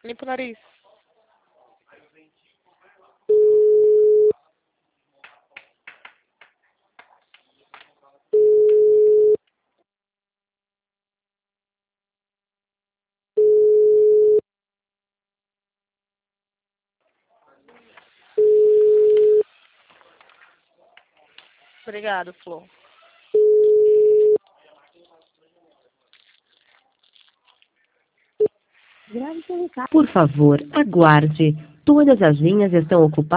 Limpa o nariz. Obrigado, Flor. Por favor, aguarde. Todas as linhas estão ocupadas.